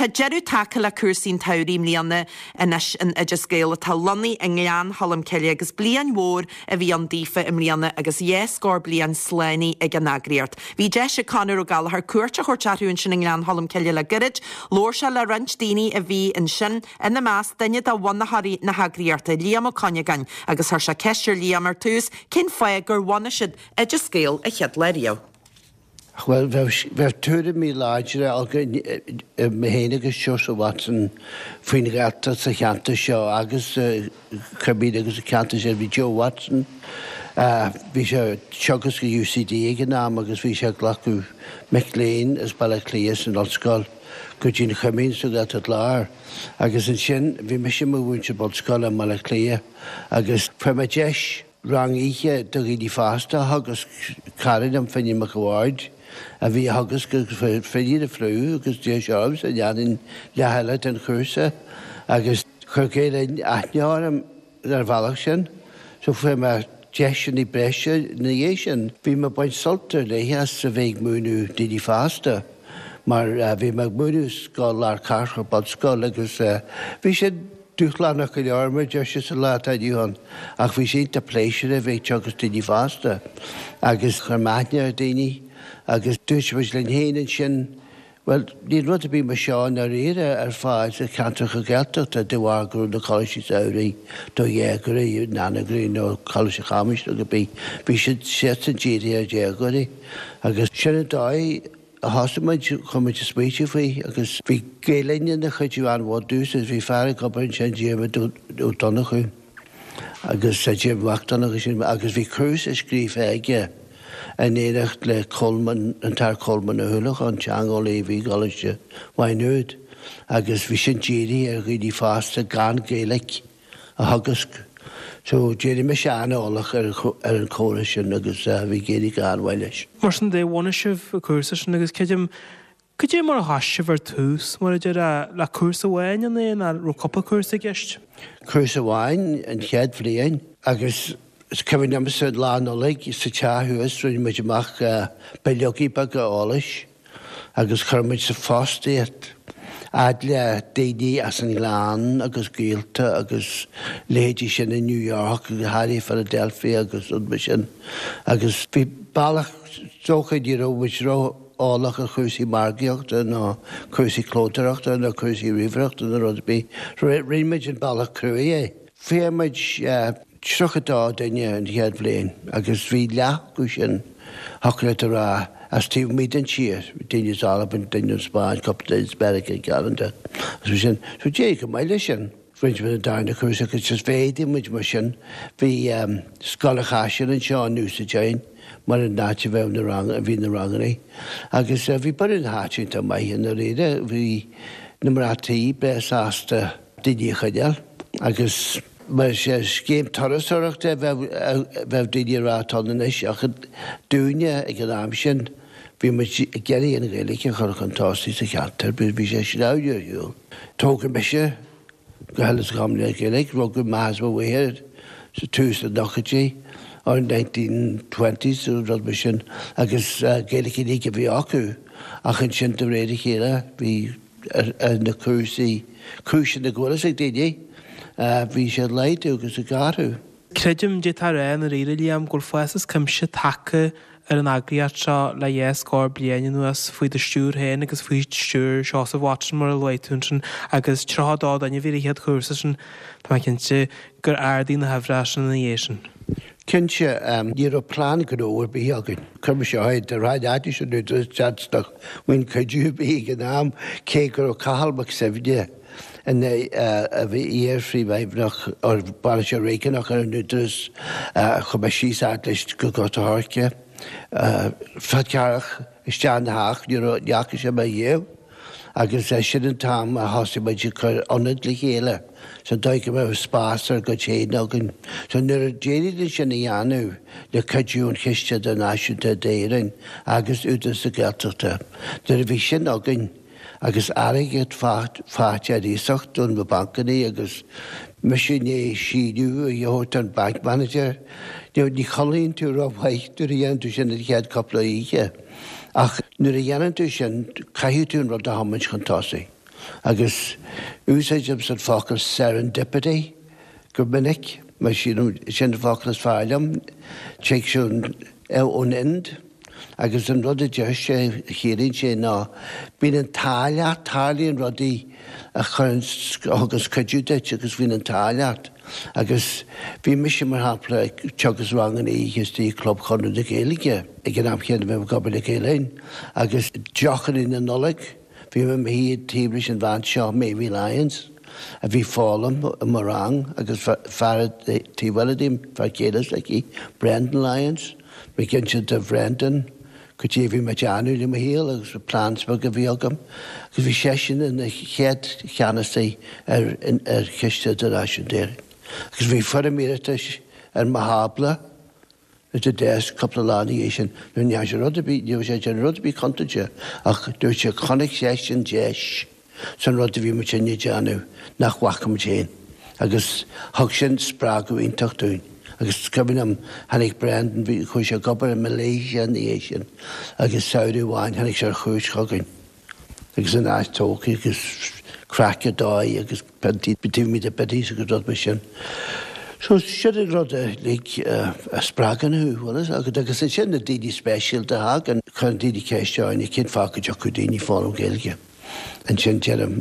Tá jeru take le cuasín taurí mlíanana inis in idir scéal tá lonnaí in Nglean Hallam Kelly agus blian mór a bhí an dífa i mlíanana agus scór blian sléine ag an agriart. Bhí de se canar ó gal ar cuairte chuirteún sin in Nglean Hallam Kelly le girid, lór se le rint daoine a bhí in sin ina más daine dá bhain na haí na hagriarta líam ó connegain agus thar se ceistir líam ar tús cin fé gur bhaine siad idir scéal a chead le riamh. Wel, fe tŵr y mi lager me hen agos Joshua Watson fwy'n gata sa chanta sio agos cybyd agos y chanta sio fi Joe Watson fi sio siogos gyda UCD ag yna agos fi sio glacw McLean ys bala clias yn olsgol gwydyn chymyn sy'n gata dlar agos yn sy'n fi mysio mwyn sy'n bod sgol am bala clia agos fe mae jesh rang eiche dyg i di fasta agos carin am ffynnu mac award a bhí agus go féidir a frú agus dé seabs a dheann leheile an chusa agus churcéad aithneáram ar bhealach sin so fé mar deisian í breise na dhé sin bhí mar baint soltar léthe sa bhéh múnú daoine fásta mar bhí mar múnú scáil ar carcha bad scáil agus bhí sé dúchlanach go leormar deise sa láta dúhan ach bhí sé a pléisiir a bhéh agus daoine fásta agus chuirmaithne ar daoine agus dúis bhis le héanaan sin, wel, ní rud a bí mar seán ar éire ar fáid a cantar go gelteach a dúhargurú na choisi saoirí do dhéagarí, nanagarí nó choisi chamis go bí sé set an ddíri ar dhéagarí agus sin a dáid a hasamaid chumid a spéisi faoi agus bhí géalaine na chuidú an bhd dús as bhí fearr gobar sin déama ó donna chu agus sé déam bhachtana agus bhí cruús a scríomh aige en éirecht le colman an tar colman a hulach an teangol éhí galiste wainúd agus bhí sin déirí ar ghidí fásta gan géalaigh a hagasc. So déirí me seanálach ar an córa sin agus bhí géirí gan bhaileis. Mar sin dé bhhaine sibh a cuasa sin agus céidim mar a hasisih ar tús mar idir le cuasa bhhain an éon a ro copa cuasa gist? Cuasa bhhain an chead bhléin agus Cefn am sy'n lan oleg sa teahuas rwy'n mynd ymach beiliogi bag o olys agos chyrmyd sa ffostiet adle deidi as yn lan agos gylta agos leidi sy'n yn New York ag Harry Philadelphia agos udbysyn agos fi balach zochyd i ro which ro olach a chwys i margiocht no chwys i cloterocht no chwys i rifrocht no rod bi rwy'n mynd yn balach crwy fi mynd Trwchadá daine an head bléin, agus bhí leach go sin hachlet a rá as tíh míid an tíir, daine Alban daine Spáin copta Isberic a galanta. As sin, so dé go maiile sin, French with a darna cruise agus just féidir muid mar sin, bhí scolachaisin an seán nús a jain, mar an náte bheith na rang a bhí na ranganí. Agus bhí bar an háitint a maihin a réide, bhí na mrátaí bes ásta daine chaideal, agus Mae sgêm torastorach de fe dydi ratan yn eich ach dŵnia ag yn amsyn fi mae geri yn gailig yn chorach yn tosi sy'n chantar bydd fi eisiau awdio yw. Tog yn mysio gahel ysgamlu ag gailig rog yn maas ma weir sy'n tŵs yn nochydji o'r 1920s rod mysyn agos gailig yn eich fi acw ach yn sy'n dyredig hira fi yn y cwrs yn y gwylis ag dydi bhí sé leid agus a garú. Creidim dé tar an a réire líam gur fuas cumse take ar an agriart seo le scór bliana nuas faoi de stúr héin agus faoi stúr seo sa Watson mar a leitún sin agus trádá daine bhí héad chusa sin tá cinnte gur ardí na hafrásin na dhéisisin. Cinnte ní a plán go óir bí agan. Cum se haid a ráid áiti sin nu teadstach muin chuidú bí an am cé gur ó cahalbach sa bhide. En a bhí éarfrí bhaibhnach ar bara sé réiceannach ar an útras chu me síos leis go got a háirce. Fadcearach isteán na haach ní neacha sé me dhéh agus sin an tam a hasí maid chur anad le chéile san dóice me spás ar go chéad agan. So nuair a déidir sin na dheanú le caidún chiiste den náisiúnta déireann agus útas a gelteachta. Nuair a bhí sin agan agus airigid fáte a ríosacht dún ba bancaní agus meisiné síú a dheórt an bank manager. Ní cholíonn tú rohhaith tú a dhéann tú sin a chead coppla íe. Ach nuair a dhéann tú sin caiú tún rud a hamann chun tosaí. agus úsáidem san fácail serendipity gur minic, mar sin fácail is fáilim, teag siún ón ind, agus an rud a deir sé chéiríonn sé ná bín an tálaíon rudaí a chun agus cadúdeit agus bhín an tálaat. Agus bhí mis mar hapla tegus rangan íhistí club chunú na Gaeilge ag an amchéan bh gobal na Gaeilín, agus deochan in na nolig, bhí me híad tíbris an bhaint seo Mavy Lyons, a bhí fálam a marang agus farad tíhailadím far céilas le Brendan Lyons, mé cin sin de Brendan, go dtí bhí me deanú le héal agus pláspa go bhí agam, agus bhí sé sin in na chéad cheannaí ar chiiste de raisiúndéir. Agus bhí fara míratas ar mahabla na de déas coppla lána é sin, nó ne sé rudabí, níomh sé an rudabí contaide ach dúirt sé chonig sé sin déis san rud a bhí mar sinne deanú nach wacham déin. Agus thug sin sprág go ionintach dún. Agus cybyn am hannig Brendan bhí chuir sé gobar in Malaysia na é sin, agus saoú bháin hannig sé chúis chogain. Agus an áis tócaí agus crack a dói agus betí mí a betí a go rud me sin. So siad ag rud a spráganú, agus é sin na dídí spéisial de hag an chun dídí céisteáin i cin fáca deach chu daoine fálam Gaeilge. An sin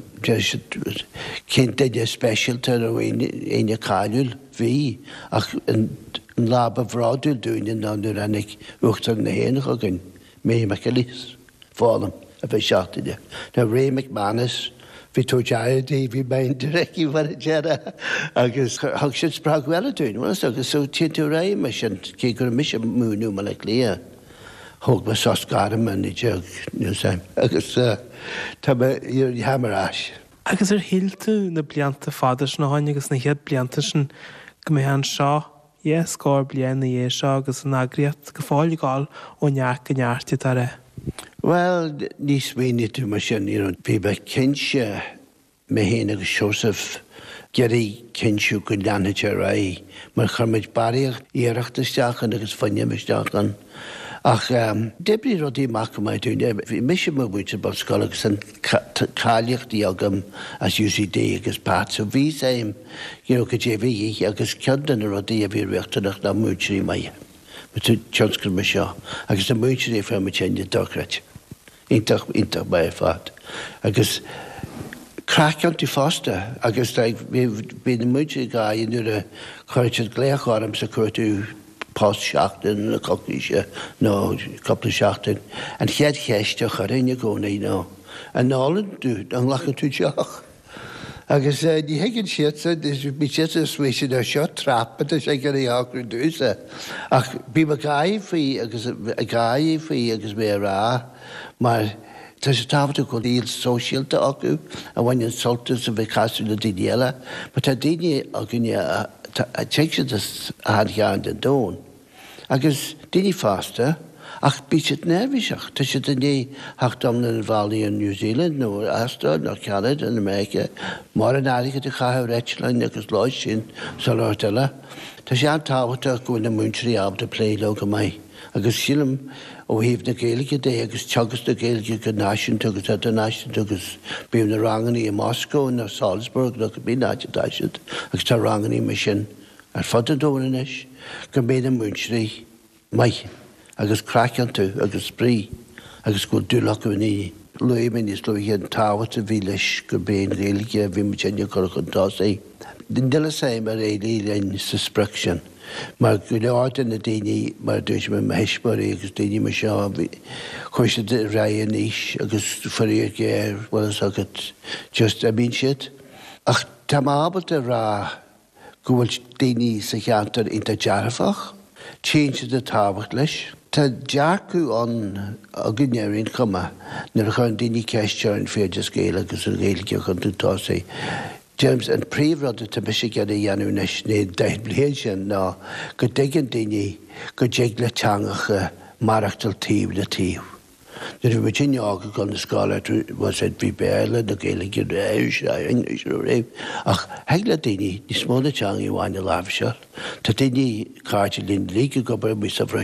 cin déide spéisialta ar aine cáiliúil bhí ach an láb a bhráúil dúine ná nuair annig uachtar na héanach agan mé Macalís fálam a bheith seachtaide. Na Ray McManus bhí tó deadí bhí bain direcí bhar a deara agus thug sin sprág bhile dún, agus sú tí tú ré me sin cí gur mis múnú me le lia. Thug me soscaram an i deag nuasáim. Agus tá hamarás. Agus hiiltú na blianta fádais na háin agus na head blianta sin go mé an seo scór blian na dhé seo agus an agriat go fáil gáil ó neach go neartí tar ré. Well, níos méine tú mar sin bhí be cinse me héana agus Seosaf geirí cinsú go leannaide ra mar chuid baríocht iarachtasteachchan agus fanneimisteachchan. Ach debrí rodí mac mai dún, bhí mis mo búte bab scoil agus an cáilíochtaí agam as UCD agus pat, so bhí éim go déhí agus cean na rodí a bhí reachtanach na múteí mai. Tú tionscar me seo, agus an múteí fe me tenne doreit. Intach mai fad. Agus crackantí fásta, agus bí na múteí gáí nuair a chuirtead gléachám sa chuirtú post seachtain na coglíise nó coppla seachtain, an chead cheiste chu rinne gcónaí ná. An nálan dú an lachan tú teach. Agus ní hegann siad bí si a svéisi ar seo trappa a sé gur águr dúsa. Ach bí a gáí faoi agus mé rá, mar tá sé tábhata go íl sóisialta acu a bhain an soltas a bheith casú na daine, ba tá daine a gunne te a chean den dón. Agus daine fásta, ach bí siad nervhíseach, tá siad a ní hachtám na bhalaí in New Zealand nó Australia nó Canada in America, mar an áige de chathh Reitlein agus láid sin sa láirteile. Tá sé an tábhata go na múntirí ab de plé go mai. Agus sílam ó híomh na Gaeilge dé agus teagas na Gaeilge go náisiúnta agus internaisiúnta agus bíomh na ranganí i Moscow na Salzburg nó go bí náisiúnta agus tá ranganí me sin ar fad a dónanis go mé na múntirí mai. Agus cracantú agus sprí agus go dúlach go ní. Luiminn is lu an táhat a bhí leis go béon Gaeilge bhí me tenne chu chutá é. Din deile sé mar éíon sa spruc sin. Mar go leáin na daoine mar dúis me heismarí agus daoine mar seo chuiste de raon níos agus farí géir bhil agad just a bín siad. Ach tá ábalt a rá go bhfuil daoine sa cheantar inta dearfach, tíse de tábhacht leis. Tá dearcú an a gnéirín chuma nar chun daoine ceisteáin féidir scéile agus an Gaeilge chun tútá sé. James an príomhrada tá bis sé a dhéanú nes né 10 bliain sin ná go dtéigean daoine go déag le teangacha marachtal tíomh na tíomh. Nuair bhí tinne ága gan na scáile was bhí béile na Gaeilge réis English réibh ach heag le daoine ní smóna teanga bháinna lábhseil. Tá daoine cáte lín líga go bar mí sa bhreiseil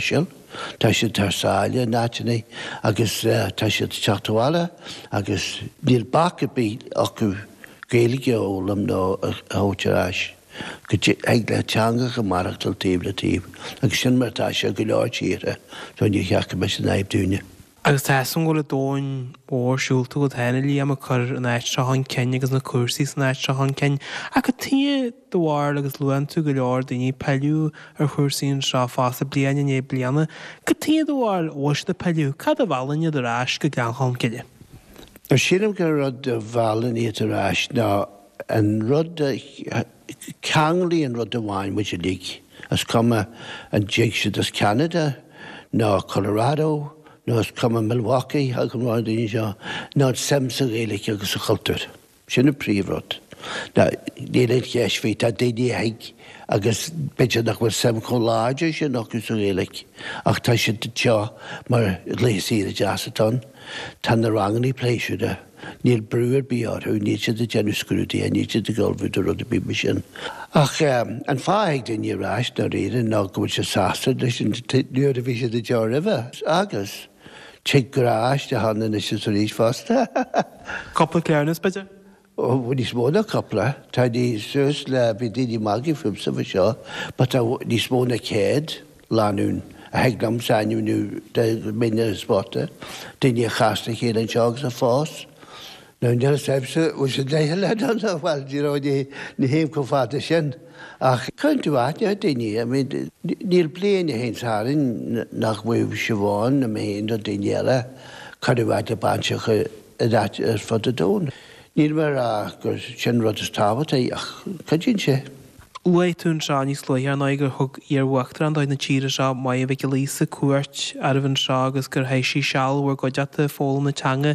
Tá sé tarsáile náitina agus tá sé teachtáile agus níl bacha bí acu géalaige ólam nó áteráis. Go ag le teanga go marachtal tíb le tíb, agus sin martá sé go leirtíre don ní cheacha me sin naibdúne. Agus tesan go le dóin órsúlta go taine lí am a chur an éit se hán cenne agus na cuasaí san éit se hán cenne. A go tí dohhair agus luan tú go leir daoine peiliú ar chuirsaíonn se fása bliana é bliana, go tí dohhair óis de peiliú cad a bhhailne do ráis go gceann cenne. Ar sinam go rud a bhhailin iad ráis ná an rud ceanglí an rud a bháin muid a lí, as cuma an déag siad as Canada ná Colorado, nó cuma Milwaukee a go máir daoine seo ná semsa réalaigh agus a chultúir. Sin na príomhrod. Ná déanaad cheisfí tá daoine ag agus beidir nach bhfuil sem chun láidir sin agus a réalaigh. Ach tá sin teo mar léasí a deasatán, tá na ranganí pléisiúide. Níl brúir bí áthú, ní siad a genuscrútaí a ní siad a gulbhúd a rud a bí sin. Ach an fáigh daoine ráis ná réan ná go bhfuil se sásta leis an nuair a bhí siad a deir ribh agus. Teg gráis de hanna is sin rís fásta. Coppla cléarnas beidir? Ó bhfuil ní smóna coppla, tá ní suas le bhí daoine magí fumsa bh seo, ba tá ní smóna céad lánún. A heaglam sainniú de mine spáta, daoine chasta chéad an teagas a fás. Ná dear sebsa bhfuil sé léthe le an bhil díráid na héim go fáta sin. Ach chuintú áine daoine, níl bliana héinsáin nach bhfuh se bháin na méon a daoine eile chuidirhhaid a banseach ar fud a dón. Níl mar gur sin rud is tábhata ach chudín sé. Leitún se níos léir ná gur thug arhuachtar an na tíre se mai a bheith lísa cuairt ar bhann se agus gur hééis sí sealhar go deata fóla na teanga.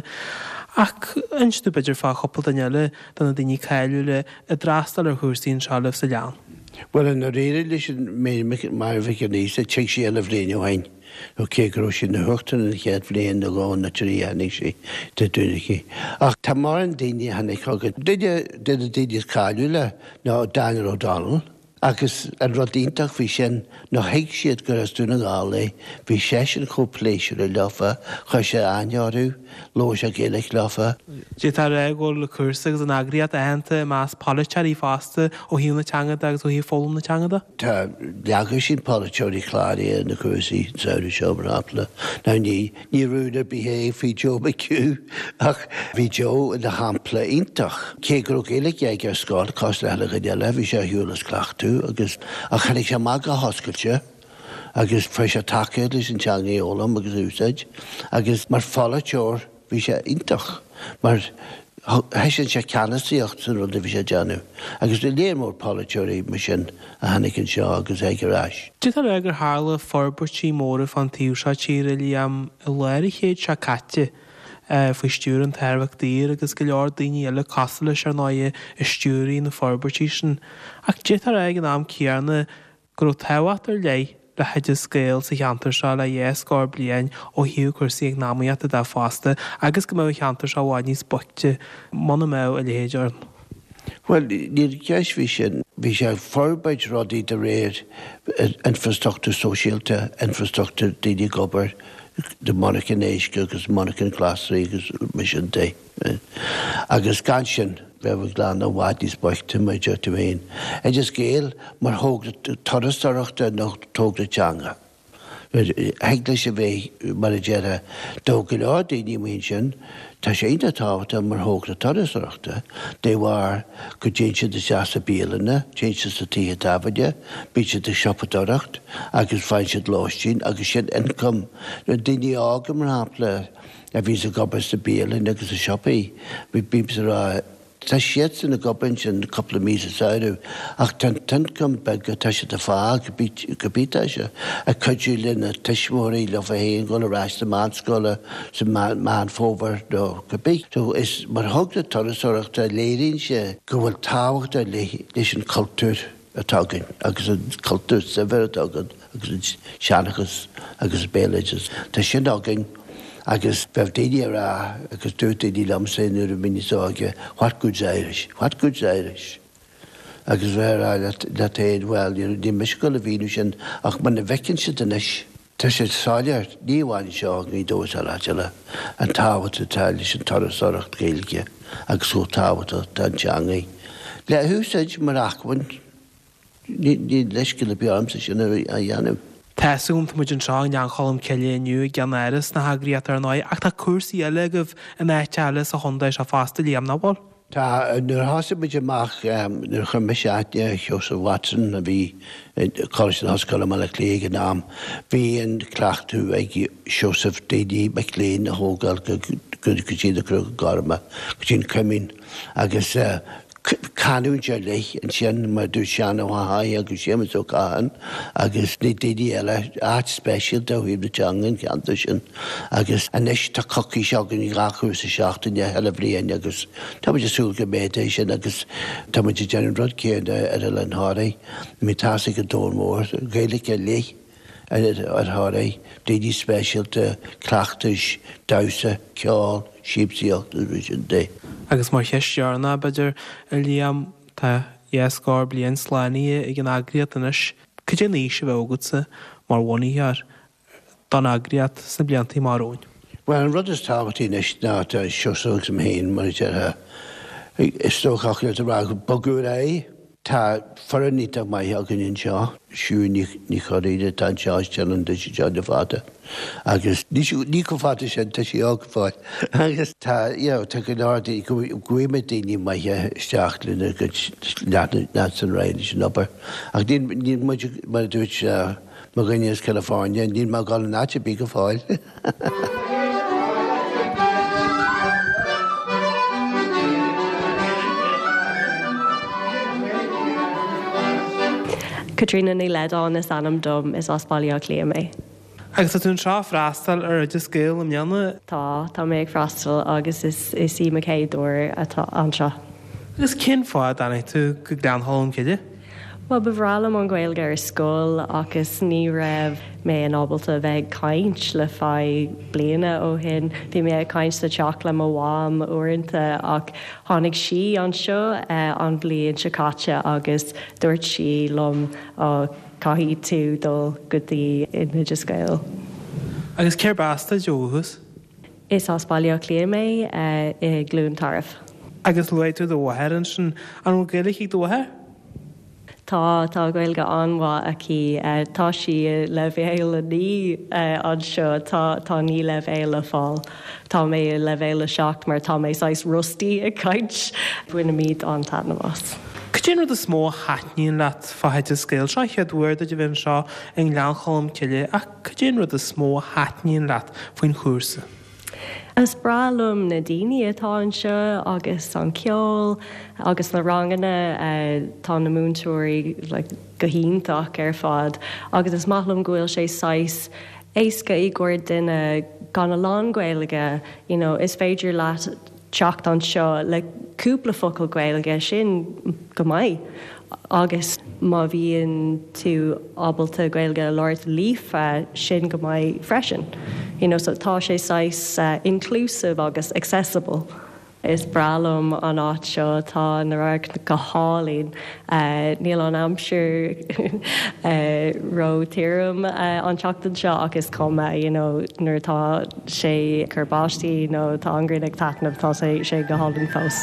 Ach instú beidir fá choppla daile donna daoine caiilú le a drástal ar chuirsaíonn sealah sa lean. Well an réire leis mé mar bheith níos a te sé eile bhléine hain. ó cégur sin na thuachtain na chéad bléon na gáin na tríannig sé de dúnaí. Ach tá mar an daine hanig chugad. Duide daine cáú le ná Daniel O'Donnell, agus an rodíntach bhí sin nó héic siad gur as dúna gála, bhí sé sin chopléisiú le lefa, chu sé ainearú, lós a géalaigh lefa. Dé tar ggóil le cursa agus an agriad a henta más politearí fásta ó híú na teangada agus ó hí fólam na teangada? Tá leagadh sin politearí chládaí na cursaí saoú seobrapla. Ná ní rúda bihé fhí Joe McHugh ach bhí Joe na hampla intach. Cégur ó géalaigh ag ar scáil cos leile go deile, bhí sé hiúlas clachtú agus a chanig sé mag a hoscailte agus fre sé takead leis an teangaí ólam agus úsáid agus mar fála teir bhí sé intach mar heisin sé ceanasíocht san rud a bhí sé deanú agus le léarmór pálateoirí me sin a hanig an seo agus éigeráis. Dé tar gur hála forbartí móra fan tíú se tíre líam i léir chéad se caite faoi stúr an teirhah dír agus go leor daoine eile casala ar náide i stúraí na forbartí sin. Ach dé tar ag an am cearna gur tehacht ar lei le heidir scéal sa cheantar se le dhé scór bliain ó hiú chusaí ag námaíata de fásta agus go mé cheantar se bháid níos boite mana mé a léidir. Well, níl ceis bhí sin, bhí sé forbaid rodí de réir infrastructúr sosiálta, infrastructúr daoine gobar, de Monacan éisce agus Monacan clasaí agus mission day. Agus gan sin bheith gláán a bhhaidís boichte mai deirta bhéin. Just géal mar thóg torastarachta nó tóg na teanga. Heagla sé bheith mar a deire dóga leir daoine mon sin, tá sé inta tábhata mar thóg na torastarachta, dé bhhar go dé siad de seasa bíalana, dé siad sa títhe tabaide, bí siad de siopadaracht, agus fáin siad láistín, agus siad income. Daoine ága mar hapla a bhí a gobas sa bíalan agus a siopaí, bhí bíbs rá tá siad san na gobann sin coppla mí a saoú, ach tan cum beg go tá siad a fá go bíta se a chuidú lena teismóí le héon go leráis na mánscola sa má fóbhar do go bí. So is mar thugla torasóireachta léiríonn sé go bhfuil táhachtta leis an cultúr atágan, agus an cultúr sa bhar atágan, agus an seanachas agus béileidir. Tá sin ágan agus bheith daine rá agus dúirta í lamsa nuair a minisáige, what good's Irish? What good's Irish? Agus bheith rá le taid bhil ní meiscoil a bhíú sin ach man na bhecinn si denis Tá sé sáilear níomhain seo ní dós a ráile an táhata táile sin tarasaracht géilge agus sú táhata tan teangaí. Le húsaid mar achhain ní leisce le beamsa sin a dhéanamh. Tásúm muid an seán an cholam celéniu gan airas na hagriatar an áid ach tá cuasaí eile goh an éitelas a Honda a fásta líam na bhil. Tá nuair hása muid amach nuair chu meisiaitne Joseph Watson a bhí College an Oscail am le léig an am. Bhí an clachtú ag Joseph D.D. McLean a hógáil go tíad a cruúg garma go tín cumín agus canún sé leith an sin mar dú sean óhaí agus sémas ó cáhan agus ní D.D. eile art special do híb na teangan ceanta sin agus anis tá cocí seo gan í gachú sa seachtain heile bblion agus tá muid súil go méid sin agus tá muid dean rud céad ar a len háraí mí tása go dómór gaalaigh léith ar háraí D.D. special de clachtais dása ceáil síbsíocht sin dé. Agus mar cheisttearna beidir a líam tá dhéascáir blion sláine ag an agriat inis chuidir níos bhógadsa mar bhaíar don agriat sa bliantaí maróin. Well an rud is táhatíí is ná seosúg sem héin mar is tóchach le ará go bogur é tá forníta mai agan seo siú ní choíide tá seáistean de sé de fáta. Agus ní go fáta sin tá sí ág fáil. Agus tá go nádaí goime daoine maithe isteachlinn go ná san réine sin opair. Ach ní mar dúirt mar gaiineas California, ní má gáil náte bí go fáil. Katrina ní ledáin is anam dom is ospáilíoch líam é. Agus tá tún seo freastal ar idir scéal am meanna? Tá méid freastal agus is sí macéadúir atá anseo. Agus cin fád anna tú go gleantholamm ciide? Well bhrálam an Gaeilge ar scóil agus ní raibh mé an ábalta bheith caint le fá bliana ó hin. Bhí mé caint sa teach le mháam uaireanta ach tháinig si an seo an blion sicáte agus dúirt si lom ó caithí tú dul gotaí idir Gael. Agus céir basta deochas? Is ospáilíoch líam é I glún tarf. Agus luid tú do bhtheirann sin an bhgéalaigh do bhthir? Tá Gaeilge anmha ací tá si le bhéile ní an seo tá ní le bhéile fáil. Tá mé le bhéile seach mar tá mé 6 rustaí a caiint buine míad an tanamás. Céan rud a smó hatníín leat faide scéil seo cheadúir de bhíonn seo an leancholamm ciile ach céan rud a smó hatníín leat faoin chúrsa. Is bralum na daoine atá an seo agus an ceol agus na ranganna tá na múntúirí go híntaach ar fád agus is maithlumm gohfuil sé 6 éasca I gcuir duine gan na lán Gaeilge, is féidir leat teacht an seo le cúpla focail Gaeilge sin go maiid. Agus má bhíonn tú ábalta Gaeilge Lord Leaf sin go maiid freisin. So tá sé 6 inclusive agus accessible. Is bralum an áit seo tá na raig go hálín níl an amsir ro tírum an teachtain seo agus comma nuair tá sé churbáistí tá angrainn ag taitnamh tá sé go hálinn fós.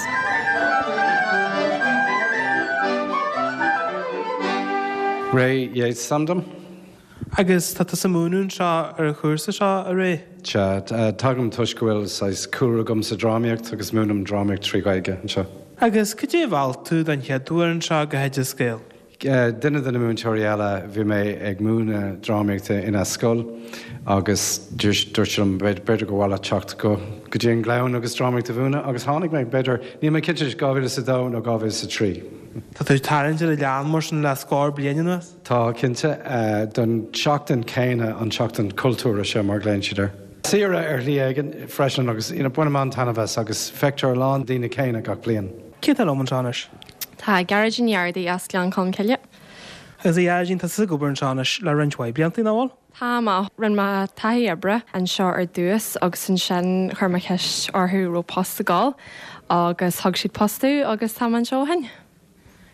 Ray Yates Sandom. Agus tá sa múnún seo ar chúrsa seo a ré? Tagam tuisgohfuil sais cuaragam sa drámaíocht agus múnam drámaíocht trí Gaeilge anseo. Agus go dé bhil tú den cheadúir an seo go heidir scéal? Duine den na múntóirí eile bhí mé ag múna drámaíochta ina scoil agus dúirtm beidir go bhile teacht go dtí an gleann agus drámaíochta bhúna agus tháinig méid beidir ní mé cinnte gábhfuil sa dá nó gábhfuil sa trí. Tá tú tarintir a lean mar sin le scóir bliananas? Tá cinnte don teachtain céine an teachtain cultúra se mar gléin siidir. Sira ar líagan freisin agus ina bunaán tanmhes agus feictear lán daoine céine gach blion. Cé an óman seanis? Tá garagin jardaí as lean chun ceile. Agus dhéarginn tá sa gobarn seanis le rinhhaid bliantaí náháil? Tá má rinn má taí ebre an seo ar dúas agus san sin churma ceis orthú ro postagáil agus thug siad postú agus tá an seo hain.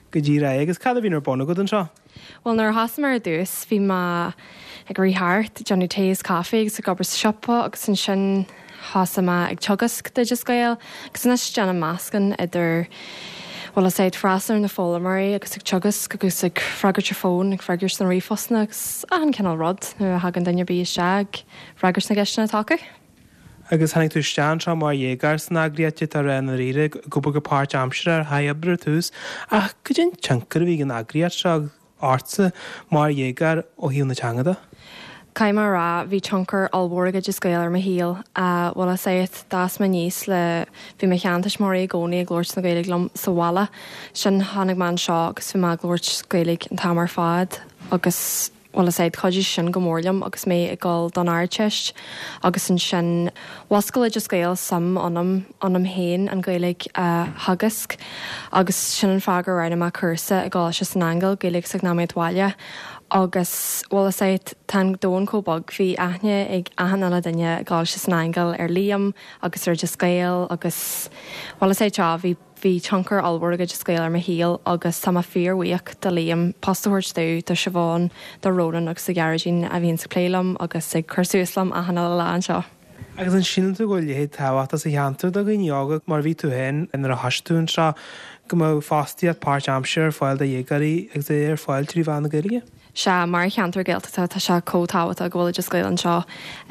go dtí ra agus cad a bhíon ar bonna go an seo. Well nar hasamar dús bhí má ag rithart Johnny Tays Cafe agus a gobar siopa agus an sin hasama ag tugas de just gael agus na Jenna Mascan idir well a said frasar na fólamar agus ag tugas agus ag fragart your phone ag fragart na rifosna agus an cenal rod nu hagan daine bí seag fragart na gceisna taca. Agus hanig tú stean seo mar dhégar san agriate a ran a riire gobar go páirt amsir ar haibbre tús ach go dtí tinkar bhí an agriat seo ása mar dhégar ó híú na teangada. Caimar rá bhí tioncar albórga just gael ar ma híal a bhil a sayt das ma níos le bhí me cheantais mar é gcónaí glóirt na gaelig lom sa bhla sin tháinig man seo agus bhí má glóirt gaelig an tamar fad agus bhil a sayt chodí sin go mórliam agus mé ag gáil don airteist agus an sin wascail just gael sam anam héin an gaelig hagasc agus sin an fágur rána má cursa ag gáil se san angel gaelig sag ná méid bhaile agus bhil a sayt tan dón cóbag bhí aithne ag ahanana daine gáil se san angel ar líam agus ar just gael agus bhil a sayt bhí tioncar alborga just gael ar ma híal agus sama fíorhuiach de líam postúirt dú de Siobhan de Ronan agus sa garagin a bhíon sa plélam agus ag chursúslam a hanna le an seo. Agus an sin tú go léhéad táhacht as a cheantar do gin jogad mar bhí tú hen in ar a hasistún seo go mó fástiíad páirt amsir fáil de dhégarí ag ar fáil trí bhana gaige? Se mar cheantar gealta tá se cótáhat a ghfuil just gail an seo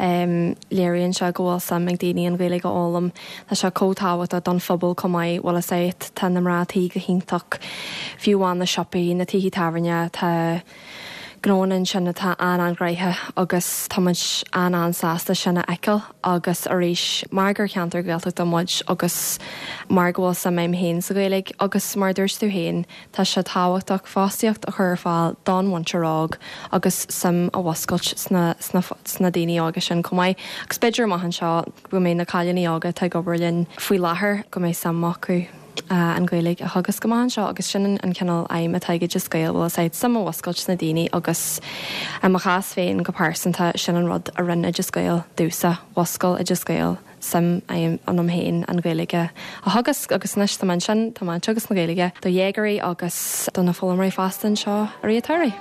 léironn se ghil sam ag daine an bhfuil go álam Tá se cótáhat a don fphobal comáid bhil a séit tan amrátí go hiach fiúháin na sipaí na tíí tahairne tá grónan sinna tá an greithe agus táid an sásta sinna eiceil agus a rééis mar gur cheantar gailta do muid agus mar ghil sam méim héin sa gaig agus mar dúirs tú héin tá se táhachtach fástiíocht a chur fáil donhainterág agus sam a bhhascailt sna daine agus sin cumáid agus beidir maihan seo go mé na caiileí aga tá gobarlinn faoi láthair go mé samachú an gcuilig a thugus gomáin seo agus sin an cenal aim a taige just gail bhil said sam bhhascailt na daine agus a chas féin go pásanta sin an rud a rinne just gail dúsa wascail a just gail sam aim anm héin an gcuilige a thugus agus neis tá man sin tá man tugus na gcuilige do dhéagarí agus donna fólamraí fastan seo a riatáirí.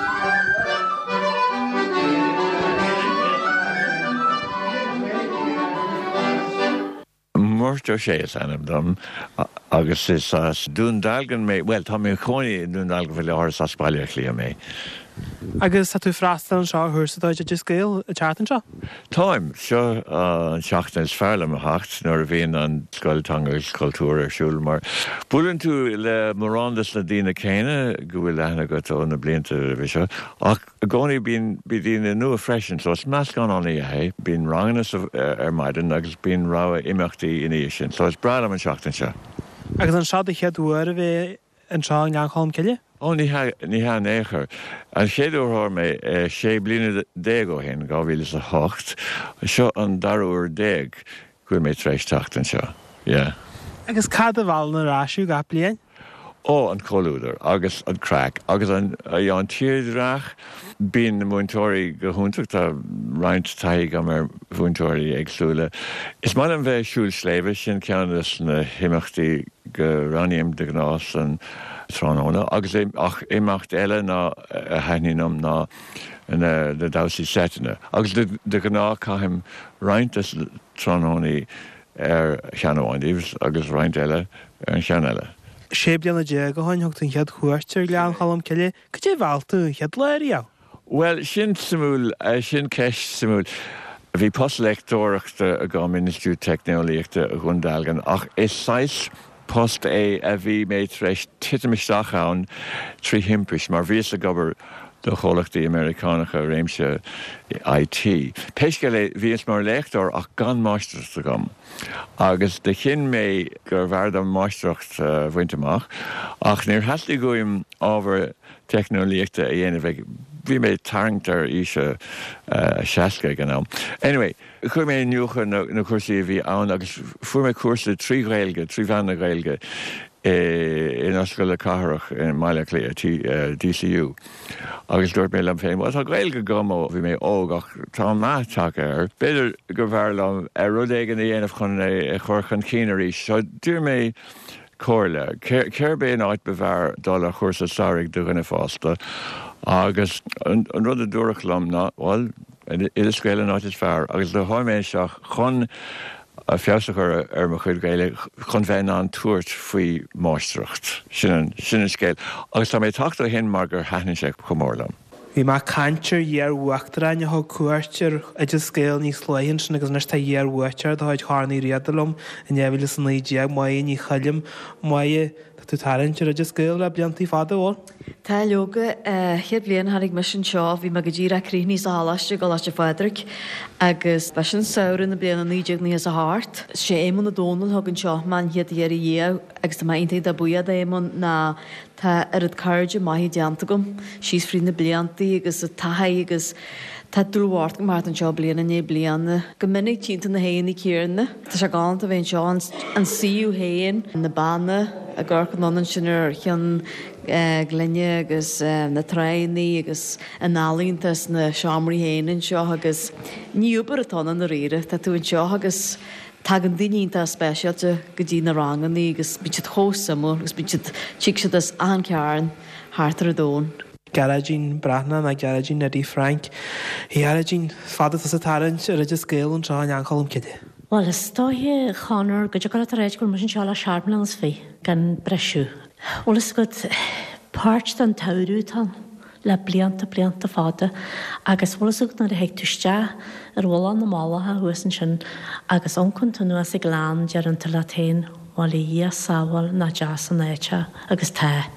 Mórtear sé anam dom agus is dún dalgan mé well tá mé choí dún dalgan bhfuil áir sa spáile lí mé. Agus tá tú freistal seo thusatáid a just gail a teatan seo? Táim seo an seachtain fearlam a hacht nuair a bhíon an scoiltanga cultúr arsúil mar bulann tú le marrandas na dtíine céine go bhfuil lena go ó na blianta bhí seo ach gcónaí bíon dtíine nua freisin so meas gan aní a hé bíon ranganas ar maidan agus bíon rá imachtaí iní sin so is brad am an seachtain seo. Agus an seo de cheadúir a bheith an seo an gceann ceile? Ó ní ha éair. An chéadúthir mé sé bliana déag ó hen 2008 seo an darúir déag chuir mé trééis teachtain seo. Agus cad a bhil na ráisiú gap blian? Ó an choúidir agus an crack agus an tíadreach bíon na múntóirí go húntaach tá roiint taigh am ar bhúntóirí agsúla. Is mar an bheith siúil sléibh sin ceannas na himachtaí go raníim de gnás an tróna agus éimecht eile ná a hainínam ná de dásaí setine. Agus de gná caithim roiintas trónaí ar cheanháin agus roiint eile ar an chean eile. sé blianana dé go háin thugtain chead chuirtear lean chalam ceile, go dé bhhailta chead léiríá? Well, sin samúil sin ceist samúil. Bhí postlectóireachta a gá Ministrú Technoliaachta a Gundalgan ach is 6 post é a bhí méid rééis titimisteach ann trí himpris, mar bhí a gobar do cholachtaí Americánacha réimse IT. Peisce le bhíos mar leachtar ach gan máisteachta gom. Agus de chin mé gur bhard an máisteacht bhainteach, ach níor heasla goim ábhar technoliaachta a dhéanamh bhí mé tarngtar ise seaca gan ná. Anyway, chuir mé nucha na cuasaí bhí ann agus fuair mé cuasa trí bheanna gailge in Oscail le Cathrach in Maileach DCU. Agus dúirt mé am féin, tá gailge gomó bhí mé óg ach tá máteach ar. Beidir go bhharlam ar rud éigen na dhéanamh chun churchan cínarí, so dúir mé cóirle. Céir bé áit bhar dul a chuirsa sarig do gine fásta agus an rud a dúrachlam ná bháil ilscéile áit is fearr agus le háimé seach chun a fiasachar mo chuid gaile chun bheith an tuairt faoi máisteacht sin scéil. Agus tá mé tata hen mar gur heann sé chomórlam. Bhí má cantir dhearhuachtar aine th cuairtir a de scéil níos léonn sin agus nes tá dhearhuatear do háid chánaí riadalm in éhfuil san éideag mai ní chalim mai tú tarintir a de scéil le blianttaí fada bháil. Tá leoga chéad blion hanig mis an seo bhí me go ddíra críní sa hálaiste go láiste fáidraic agus be sin saoran na bliana níideag níos a háart. sé émon na dónal thugann seo man hiad dhéar i dhé agus tá maintaí de buiad émon na tá ar cairde maithí deanta gom síos frí na blianttaí agus a tathaí agus tá dúhhart go mar an seo bliana né bliana go minic tínta na héanaí céarna. Tá se gáanta bhéon seo an siú héin na banna a ggurcha nónan sinar chean glenne agus na trainaí agus análíntas na seaamraí héanaan seo agus níúbar atána na riire, tá tú an seo agus tag an daínta spéisialte go dtí na ranganí agus bíid hósamú agus bíid tíse as an cearan hátar a dón. Garagín brahna na garagín na dí Frank. Garagín fada sa tarint ar a de scéil an seo an anchalam ciide. Well, is stáithe chanar go degur a réid go mar sin seála seaarmlan as fé gan breisiú. Well, is go páirt an tairú tan le blianta fada agus bhlasúcht na a heictúiste ar bhla na málathe thuasan sin agus anconta nu as i glán dear an talatéin bháil í sábháil na deas an éite agus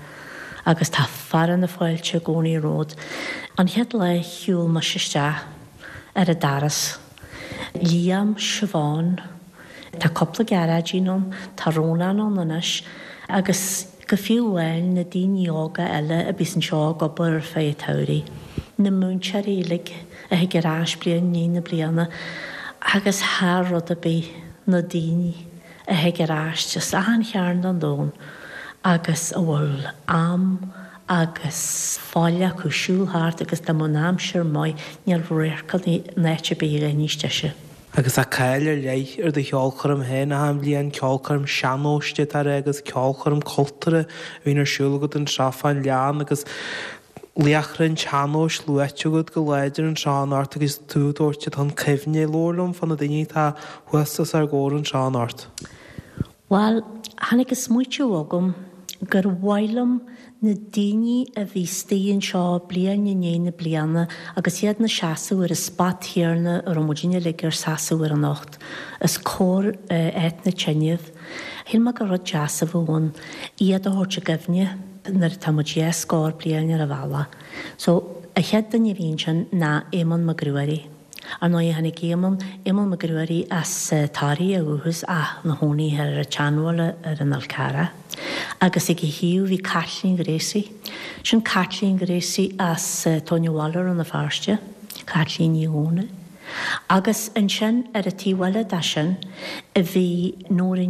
tá faran na fáilte gcónaí ród an head le hiúil mar siiste ar a daras. Liam Siobhan, tá coppla garagínum, tá rónan an inis, agus go fiúhhail na daoine eile a bhís an seo gobar ar fé tairí. Na múntear éalaigh a ag garás blian ní na bliana, agus thárad a bí na daoine a ag garás just an chearn an dón, agus a bhfuil am agus fáile chu siúlthart agus do mó náam siar mai níor réircail néite béile níosteise. Agus a caiile léith ar de cheolchorm héna ham líon ceolchorm seanóiste ar agus ceolchorm cultúra hínar siúlagad an seafáin leán agus leachrann teanós luiteúgad go léidir an seanárt agus túdóirte an cehne lólam fan na daoine tá huastas ar ggóir an seanárt. Well, hanig is muitiú agam gur bhhailm na daoine a bhí stíonn seo blian na bliana agus iad na seaasú ar a spat hiarna ar módíine le gur saasú ar an nacht. Is cór éit na tseineh, hí me go rud deasa bhhain iad a thuirte gofne nar tamodé scór blian ar a bhela. So a chead den bhíon sin ná éman ma grúirí. Ar nó hanig éman ma grúirí as táí a bhuthas na hónaí ar a teanhile ar an alcara. Agus ag hiú hí Kathleen Gracie. Sin Kathleen Gracie as Tony Waller an na farste, Kathleen Ione. Agus an sin ar a tíhile da sin a bhí nóir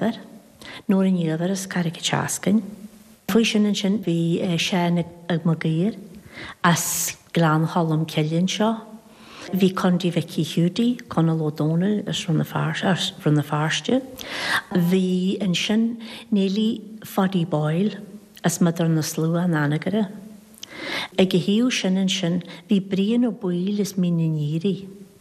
in íghar is Carica Teascain. Fuoi sin an sin bhí sean ag magéir as glán hallam Cillian seo. Bhí condí Vicky Hudie, Conal O'Donnell is run na farste. Bhí an sin Nelly Foddy Boyle as madar na slua an anagara. Ag a hiú sin an sin bhí brian ó buil is mí na níri.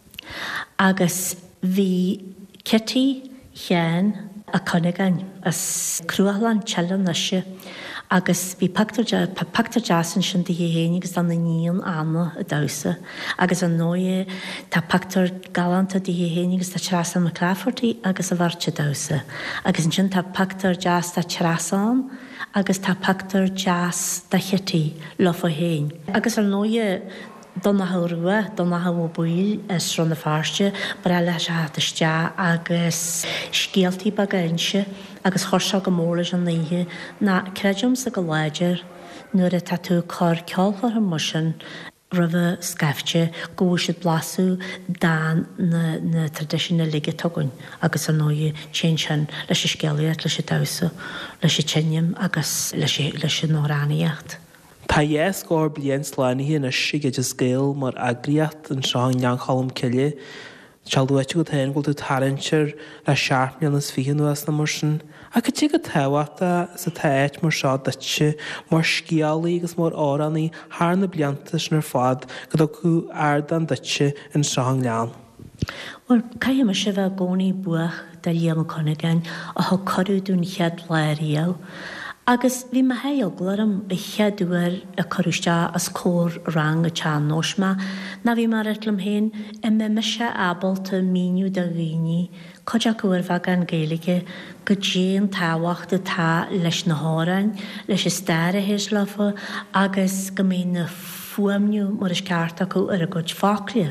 Agus bhí Kitty Chean a Conigan as crualan chellan nashe. Agus bhí pactar jasan sin de héananig agus an na níon anna a dasa. Agus an nóie tá pactar galanta de héananig agus tá terasan na Claffortaí agus a bharte dasa. Agus an sin tá pactar jazz tá terasan agus tá pactar jazz da chití lofa héin. Agus an nóie donna haurua, donna hau buil is run na farste, bar eile se hatiste agus scialtí bagainse agus chorsa go mórlas an níthe na creidim sa go léidir nuair a tatú cór ceolchar an musin rih scaifte góisiid blasú dan na tradiisiúna lige tugann agus an nóie sin sin leis sé scealaíocht leis sé dasa, leis sé tinnim agus leis sé nóránaíocht. Tá scór blian sláinithe na siige de scéal mar agriacht an seán neanchalam ciile, Sealúite go tain goil tú tarintir le seaartmíon is fihan nuas na mar sin. A go tí go táhata sa táit mar seo dute mar scialaí agus mar áraní thar na bliantas nar fad go go airdan dute in seang lean. Wel, cai yma se fe goni buach da liam y conegan a ho corw dwi'n chiad lairiaw. Agus fi ma hei oglar am y chiadwyr y corwystia as cwr rang y chan nos ma na fi ma'r etlym hen y me mysio abol ty miniw da gini Codia gwyr fagan geilige gydjyn tawacht y ta leis na horan leis y stare hys lafa agus gymyn y ffwamniw mor ysgarta gw yr y gwyd ffoclia.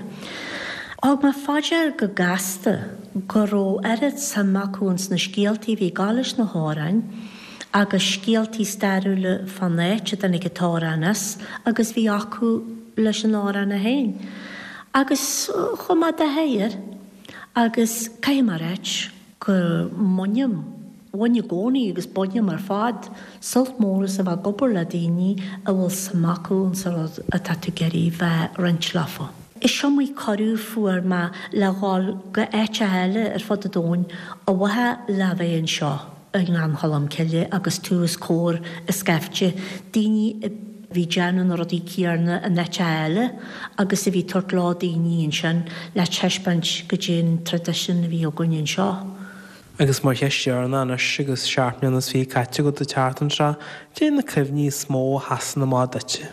Og ma fadjar go gasta goro erit samakons na sgialti vi galish na horan agus sgialti starule van netje dan ik toranas agus vi aku leis an oran na hein. Agus choma da heir agus caimarech go monium Wanya goni agus bodniam ar fad sult móras a bha gobor la dini a bhfuil samakons a tatugeri va ranch-lafa. Is siomwy corw ffwr ma lagal go echa hele fod y dôn a waha lafa yn sio yng Nghanholam Celje agus tŵs cwr ysgafche dini fi jan yn rodi ciarna yn echa hele agus fi tortla dini yn sian la chesbanch gydyn tradition fi o gwn yn sio. Agus mar heisiarna an agus seaartmíon is fi caite go do teartan seo dé na cryfní smó hasan na má dute.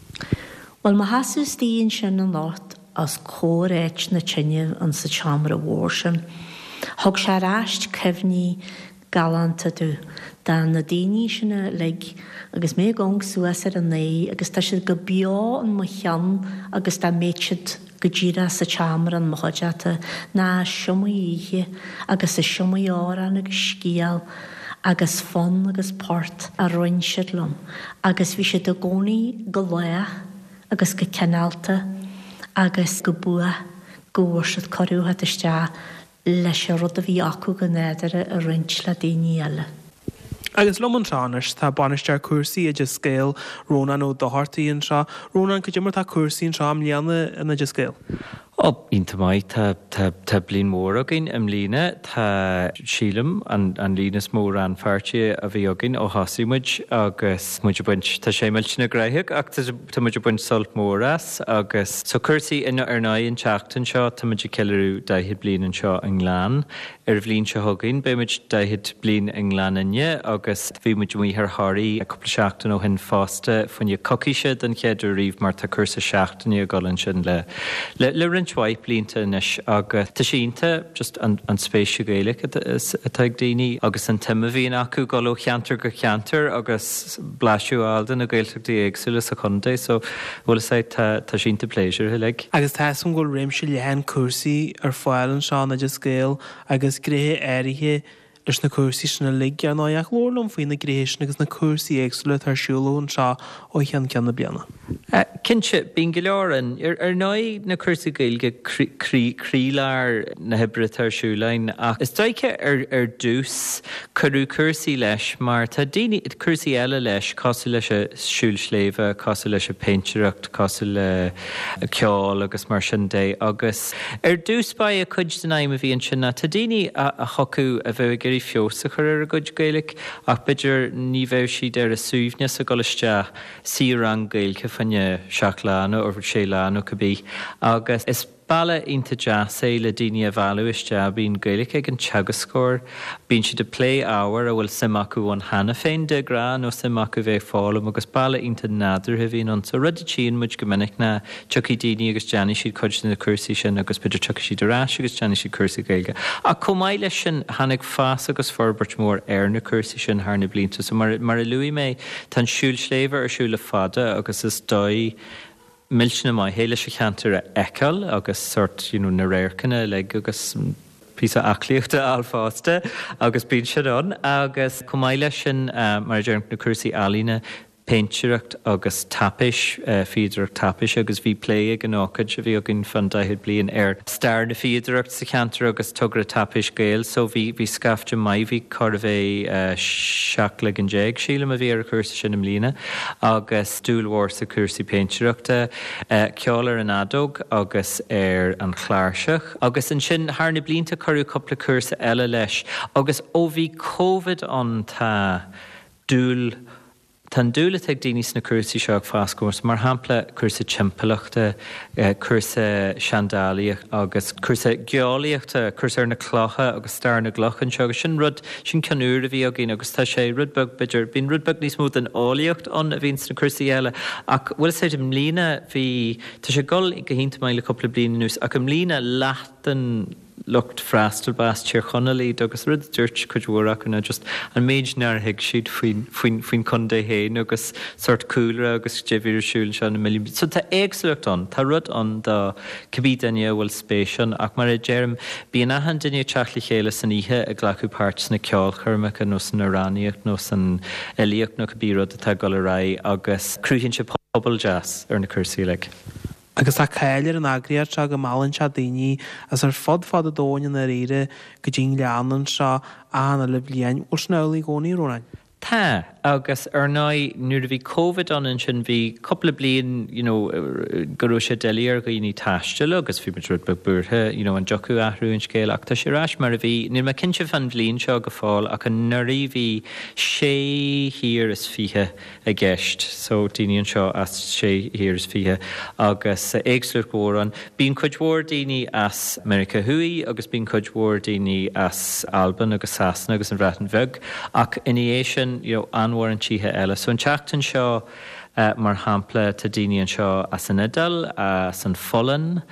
Wel, mae hasus di yn sian yn lot as cwr eich na tynnydd yn sy chamra warsian. Hog siarasht cyfni galant ydw. Dan na dini sy'n y leg agus me gong sŵas ar y neu agus da sydd gybio yn mychian agus da mechyd gyjira sy chamra yn mychodjata na siomwy ihe agus y siomwy oran agus sgial agus ffon agus port a roin siadlwm agus fi sydd y goni gyloia agus gycanalta agus gybwa gwrsydd corw had ystia leis y rod y fi acw gynedr y rynch la dini ala. Agus lomon seanis tá banistear cuasaí a just scéal rónan ó dohartaí an seo. Rónan go dtimar tá cuasaí an seo am líana in a just scéal. Ínta mai tá blin mór agin am lína tá sílam an línas mór an feartí a bhí agin ó hasímuid agus muidir buint tá sé meilt na gréithe ach tá muidir buint solt móras agus so cuasaí ina ar ná an teachtain seo tá muidir ceilú daithid blin an seo an glán bhlín se hagin be muid daithid blin an glánine agus bhí muid mí ar tháirí a cúpla seachtain ó hen fásta faoine coiciise den chéidir riomh mar tá cursa seachtainní a galann sin le Swipe línta inis agus tá sínta just an spéisiú gaile atá daoine agus an timime bhíon acu gáil cheantar go cheantar agus blaisiú aldan a gailteachtaí éagsúla sa chundé so bhfuil sé tá sínta pléisiúr hilig. Agus tásom go réimse lehan cuasaí ar fáil an seán a just scéal agus gré éirithe leis na cuasaí sin na ligge an áach lórlam faoin na gréisisin agus na cuasaí éagsúla tar siúlún seo ó chean ceanna bliana. Cinse bín go leoran ar náid na cuasaí gailge críláir na hebre tarsúlainn ach is daiche ar dús curú cuasaí leis mar tá daoine cuasaí eile leis cosú leis a siúlsléimhe, cosú leis a péinteireacht, cosú le ceáil agus mar sin dé agus ar dús ba a cuid den aim a bhíon sin na tá daoine a chocu a bheith gurí fiosa chur ar a gcuid gailge ach beidir ní bheith siad ar a súbhne sa goiste sí rang gailge fanne seachlána ó sélána cabbí agus is balla ínta jazz é le daoine a bhú iste bín gailge ag an teagascóir bín siad a play hour a bhfuil simachú an hena féin de gra nó simachú bheith fálam agus balla ínta náidir a bhíon an so rud tíon muid go minic na tuí daoine agus deanna siad chuid na cuasaí sin agus beidir tucha siad arás agus deanna siad cuasaí gailge a comáile sin hanig fás agus forbert mór ar na cuasaí sin thna blianta so mar a luí mé tan siúlsléimhe ar siúla fada agus is dói milsna mai héile se cheantar a ecail agus sort na réircanna le agus písa aclíochta alfásta agus bín siad an agus cumáile sin mar dearm na cuasaí alína péinteireacht agus tapis, fiadreacht tapis agus bhí plé ag an ácaid a bhí agin fan daithid blion star na fiadreacht sa cheantar agus tugra tapis gael, so bhí scafte mai bhí carvé seaach an jeig sílam a bhí ar cursa sin am lína agus stúlhór sa cursaí péinteireachta ceolar an adóg agus an chláirseach agus an sin thar na blianta choirú coppla cursa eile leis agus ó bhí COVID an tá dúil Tá dúla ag daoine na cursaí seach fáscórs, mar hampla cursa timpachta, cursa seandálaíocht agus cursa geálaíochta, cursa ar na clocha agus star na glochan seo agus sin rud sin ceanúr a bhí a gin agus tá sé rudbug beidir bín rudbug níos mó an álaíocht an a bhín na cursaí eile ach bhfuil sé am lína bhí tá sé gol i go hinnta maiile coppla bliana nús ach am lína leachtan lucht freistal bás tíir chonalí agus rud dúirt chuidhúach an just an méid nearthaigh siad faoin chundé héin agus sort cúlra agus déhíir siúil se na milliún. So tá éagsúlacht an, tá rud an do cabbí daine bhfuil spéisian ach mar Jerem bí nachan duine teachla chéile san ihe a ghlachu páirt na ceáil churmacha nó san aráníocht nó san eíocht nó cabbí rud atá go le rá agus cruúhinn se pobl jazz ar na cursaí le. Agus tá chéilir an agriad se go málann se daoine as ar fad a dóin na réire go dtíon leanan seo anna le bliain ó snálaí gcónaí rónain. Tá agus ar ná nuair a bhí COVID an sin bhí coppla blion goró sé deíar go dhéoní taisteile agus bhí mit rud burthe an jocu ahrú an scéal ach tá sé ráis mar a bhí ní mar cinse fan blion seo go fáil ach an nuirí bhí sé hir is fithe a gceist, so daoine seo as sé hir is fithe agus éagsúir góran bíon chuidhór daoine as America Hui agus bíon chuidhór daoine as Alban agus Sasna agus an Bhreatain Bheag ach iné sin anhhar an títhe eile. So an teachtain seo mar hampla tá daoine an seo as an Idal, as an Follan,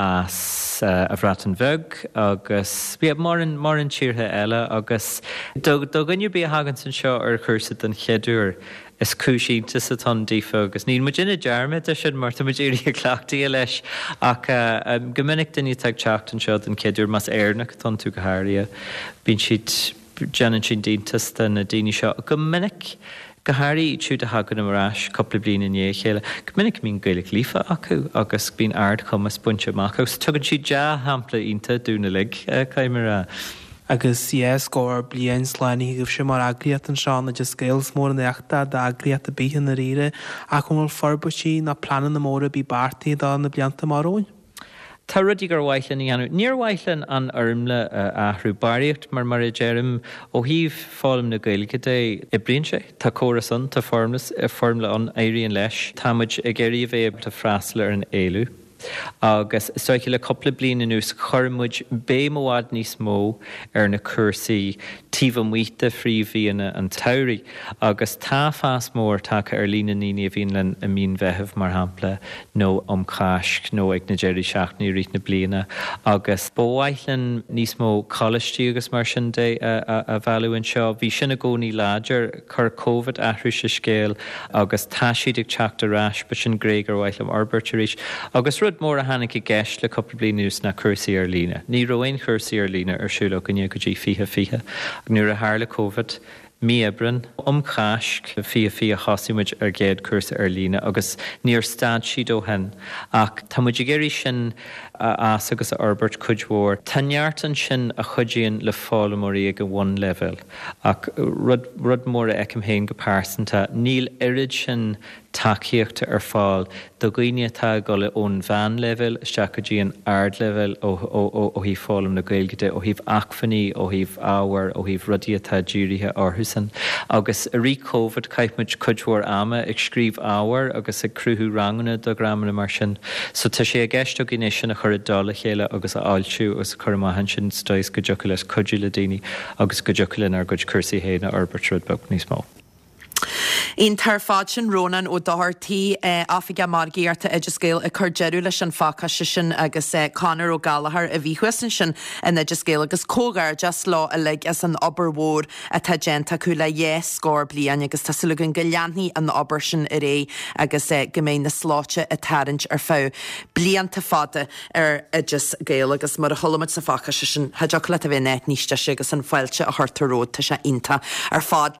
as a Bhreatain Bheag agus bí mar an tíortha eile agus do gnneir bí a hagan san seo ar chusa den cheadúr is cúisínta sa tan dífa agus ní mu dinna dearmid a sin mar mu éirí chclaachtaí leis ach go minic duine teag teachtain seo den ceadúr mas airnach tan tú go háirí bín siad Janan sin díntas na daoine seo go minic go háirí siúd a hagan amráis coppla bliana in chéile. Go minic mín gaeilge lífa acu agus bín ard chumas buinte amach agus tugann siad de hampla ionta dúna lig caiimara. Agus scóir blian sláinní goh sem mar agriad an seán na just scéils mór an éachta de agriad a bíhan na réire a chun bhfuil forbutí na planan na móra bí bartaí dá na blianta maróin. Tá rudí gur bhaithlein í anú. Níor bhaithlein an ormla ahrú baríocht mar Jerem ó híomh fálam na gaeilge dé i bríonn sé, tá córas an tá formla an éiríonn leis, támuid ag géirí bhéh tá freastal ar an éilú. Agus stoici le coppla bliana nús chormuid bémhád níos mó ar na cursaí tíomh muoite phríomhíonna an tairí agus tá fás mór take ar lína níine a bhíon len a mín bheitheh mar hampla nó omcháisc nó ag na géirí seachnaí rit na bliana agus bóhaithlein níos mó choilistí agus mar sin dé a bhealúin seo bhí sinna gcónaí láidir chur COVID ahrú sa scéal agus tá siad ag teachta ráis ba sin gréig ar bhaithlam arbeirt arís agus rud mór a hanig i gceist le coppla blianús na cursaí ar lína. Ní roiin cursaí ar lína ar siúla go go dtí fiche ag nuair a thar le COVID míebran omcháisc fi chasimid ar géad cursa ar lína agus níor stad siad ó hen ach tá muid géirí sin as agus Albert chuidhór tanneart an sin a chudíonn le fálamóí ag one level ach rud mór a ecim héin go pásanta níl irid sin takeíochta ar fáil do ghaoine tá go le ón bhean level steachadí an ard level ó hí fálam na gaeilge ó híh achfaní ó híh áhar ó híh rudí atá dúirithe orthusan agus a rí COVID caiithmuid chuidhór ama ag scríomh áhar agus ag cruthú ranganna do gramana mar sin so tá sé a gceist ó gine sin a chur dála chéile agus a áilsiú agus chumaihan sin stois go deocha leis cuidú le daoine agus go deocha linn ar gcuid cursaí héna Albert Rudbach níos mó. Ín tar fád sin rónan ó dáhartaí áfige mar géarta idircéal a chur deirú leis an fácaiste sin agus Conor ó Gallagher a bhíhuisan sin in idircéal agus cógar just lá a le as an oberhór a tá genta chu le scór blian agus tásúlagan go leannaí an obair sin a ré agus gomén na sláite a tarint ar fá blianta fada ar idircéal agus mar a tholamid sa fácaiste sin heideach le a bheith net níiste agus an fáilte a thurtaród tá sé inta ar fád